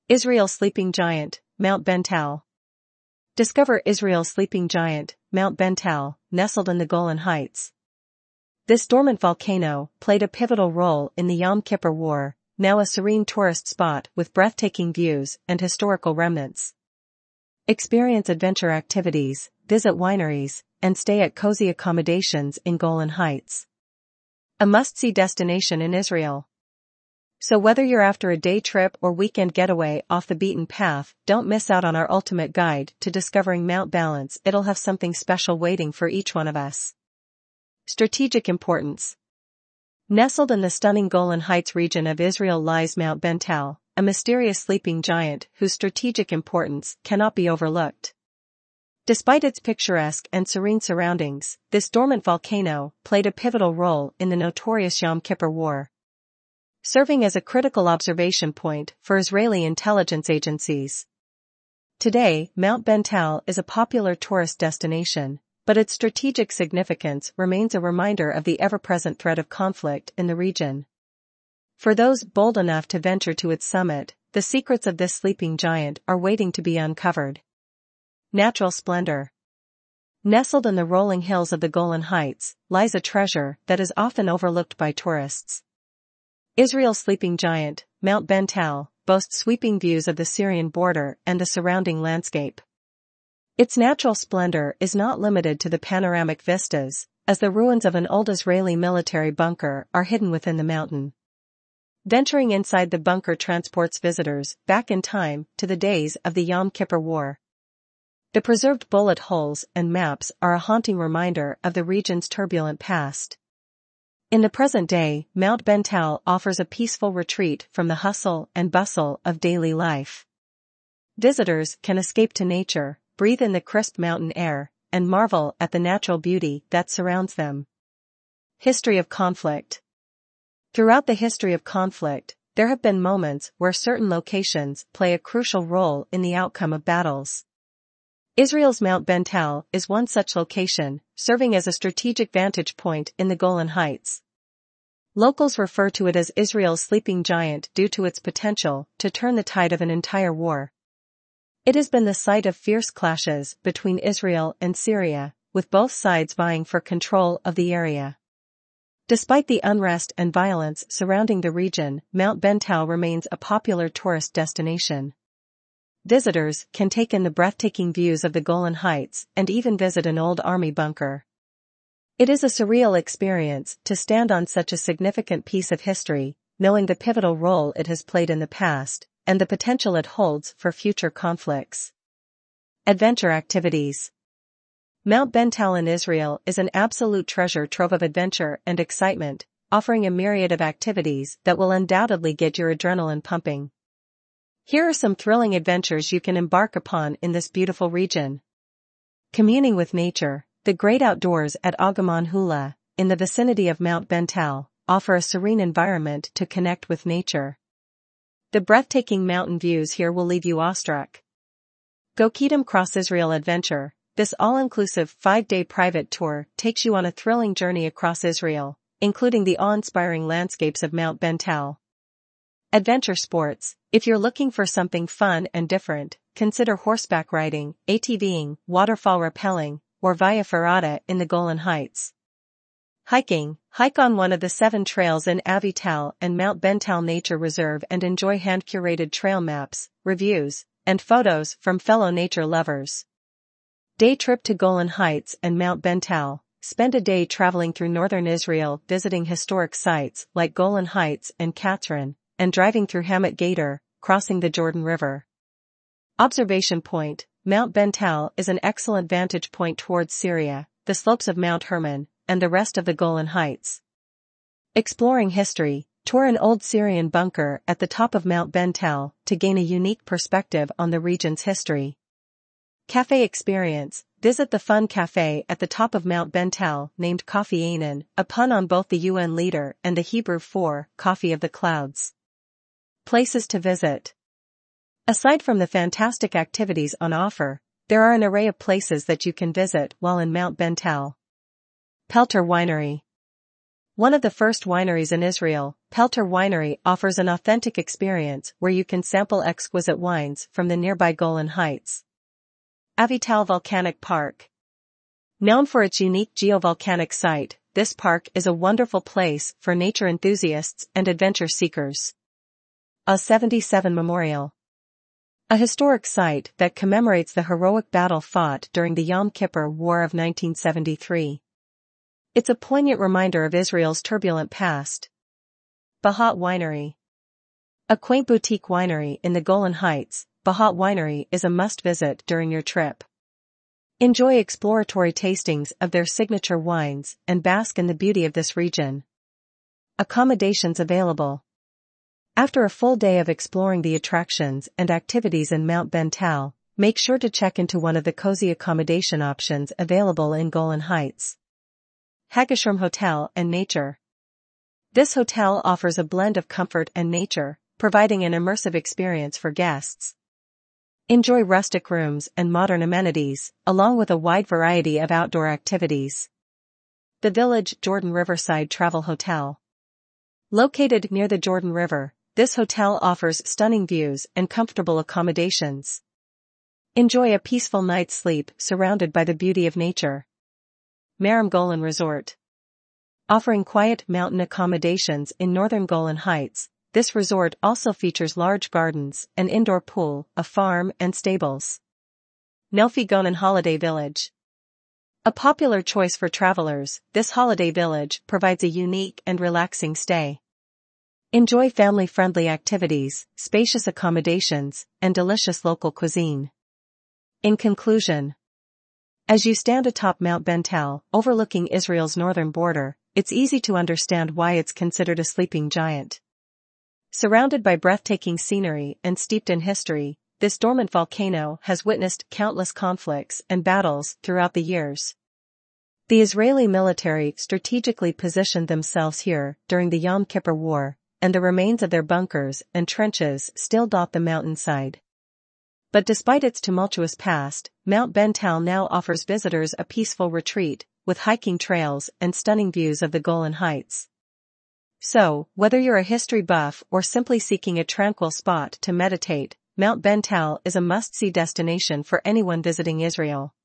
Israel's sleeping giant, Mount Ben-Tal. Discover Israel's sleeping giant, Mount Ben-Tal, nestled in the Golan Heights. This dormant volcano played a pivotal role in the Yom Kippur War, now a serene tourist spot with breathtaking views and historical remnants. Experience adventure activities, visit wineries, and stay at cozy accommodations in Golan Heights. A must-see destination in Israel. So whether you're after a day trip or weekend getaway off the beaten path, don't miss out on our ultimate guide to discovering Mount Balance. It'll have something special waiting for each one of us. Strategic importance. Nestled in the stunning Golan Heights region of Israel lies Mount Ben-Tal, a mysterious sleeping giant whose strategic importance cannot be overlooked. Despite its picturesque and serene surroundings, this dormant volcano played a pivotal role in the notorious Yom Kippur War, serving as a critical observation point for Israeli intelligence agencies. Today, Mount Ben-Tal is a popular tourist destination, but its strategic significance remains a reminder of the ever-present threat of conflict in the region. For those bold enough to venture to its summit, the secrets of this sleeping giant are waiting to be uncovered. Natural splendor. Nestled in the rolling hills of the Golan Heights, lies a treasure that is often overlooked by tourists. Israel's sleeping giant, Mount Ben-Tal, boasts sweeping views of the Syrian border and the surrounding landscape. Its natural splendor is not limited to the panoramic vistas, as the ruins of an old Israeli military bunker are hidden within the mountain. Venturing inside the bunker transports visitors back in time to the days of the Yom Kippur War. The preserved bullet holes and maps are a haunting reminder of the region's turbulent past. In the present day, Mount Ben-Tal offers a peaceful retreat from the hustle and bustle of daily life. Visitors can escape to nature, breathe in the crisp mountain air, and marvel at the natural beauty that surrounds them. History of conflict. Throughout the history of conflict, there have been moments where certain locations play a crucial role in the outcome of battles. Israel's Mount Ben-Tal is one such location, serving as a strategic vantage point in the Golan Heights. Locals refer to it as Israel's sleeping giant due to its potential to turn the tide of an entire war. It has been the site of fierce clashes between Israel and Syria, with both sides vying for control of the area. Despite the unrest and violence surrounding the region, Mount Ben-Tal remains a popular tourist destination. Visitors can take in the breathtaking views of the Golan Heights and even visit an old army bunker. It is a surreal experience to stand on such a significant piece of history, knowing the pivotal role it has played in the past, and the potential it holds for future conflicts. Adventure activities. Mount Ben-Tal in Israel is an absolute treasure trove of adventure and excitement, offering a myriad of activities that will undoubtedly get your adrenaline pumping. Here are some thrilling adventures you can embark upon in this beautiful region. Communing with nature. The great outdoors at Agamon Hula, in the vicinity of Mount Ben-Tal, offer a serene environment to connect with nature. The breathtaking mountain views here will leave you awestruck. Go Kedem Cross Israel Adventure. This all-inclusive 5-day private tour takes you on a thrilling journey across Israel, including the awe-inspiring landscapes of Mount Ben-Tal. Adventure sports. If you're looking for something fun and different, consider horseback riding, ATVing, waterfall rappelling, or Via Ferrata in the Golan Heights. Hiking. Hike on one of the 7 trails in Avital and Mount Ben-Tal Nature Reserve and enjoy hand-curated trail maps, reviews, and photos from fellow nature lovers. Day trip to Golan Heights and Mount Ben-Tal. Spend a day traveling through northern Israel visiting historic sites like Golan Heights and Katzran, and driving through Hamat Gader, crossing the Jordan River. Observation point. Mount Ben-Tal is an excellent vantage point towards Syria, the slopes of Mount Hermon, and the rest of the Golan Heights. Exploring history. Tour an old Syrian bunker at the top of Mount Ben-Tal to gain a unique perspective on the region's history. Cafe experience. Visit the fun cafe at the top of Mount Ben-Tal named Coffee Anan, a pun on both the UN leader and the Hebrew for coffee of the clouds. Places to visit. Aside from the fantastic activities on offer, there are an array of places that you can visit while in Mount Ben-Tal. Pelter Winery. One of the first wineries in Israel, Pelter Winery offers an authentic experience where you can sample exquisite wines from the nearby Golan Heights. Avital Volcanic Park. Known for its unique geovolcanic site, this park is a wonderful place for nature enthusiasts and adventure seekers. A-77 Memorial. A historic site that commemorates the heroic battle fought during the Yom Kippur War of 1973. It's a poignant reminder of Israel's turbulent past. Bahat Winery. A quaint boutique winery in the Golan Heights, Bahat Winery is a must-visit during your trip. Enjoy exploratory tastings of their signature wines and bask in the beauty of this region. Accommodations available. After a full day of exploring the attractions and activities in Mount Ben Tal, make sure to check into one of the cozy accommodation options available in Golan Heights. Hagesherm Hotel and Nature. This hotel offers a blend of comfort and nature, providing an immersive experience for guests. Enjoy rustic rooms and modern amenities, along with a wide variety of outdoor activities. The Village Jordan Riverside Travel Hotel. Located near the Jordan River, this hotel offers stunning views and comfortable accommodations. Enjoy a peaceful night's sleep surrounded by the beauty of nature. Maram Golan Resort. Offering quiet mountain accommodations in northern Golan Heights, this resort also features large gardens, an indoor pool, a farm and stables. Nofi Golan Holiday Village. A popular choice for travelers, this holiday village provides a unique and relaxing stay. Enjoy family-friendly activities, spacious accommodations, and delicious local cuisine. In conclusion, as you stand atop Mount Ben Tal, overlooking Israel's northern border, it's easy to understand why it's considered a sleeping giant. Surrounded by breathtaking scenery and steeped in history, this dormant volcano has witnessed countless conflicts and battles throughout the years. The Israeli military strategically positioned themselves here during the Yom Kippur War, and the remains of their bunkers and trenches still dot the mountainside. But despite its tumultuous past, Mount Ben Tal now offers visitors a peaceful retreat, with hiking trails and stunning views of the Golan Heights. So, whether you're a history buff or simply seeking a tranquil spot to meditate, Mount Ben Tal is a must-see destination for anyone visiting Israel.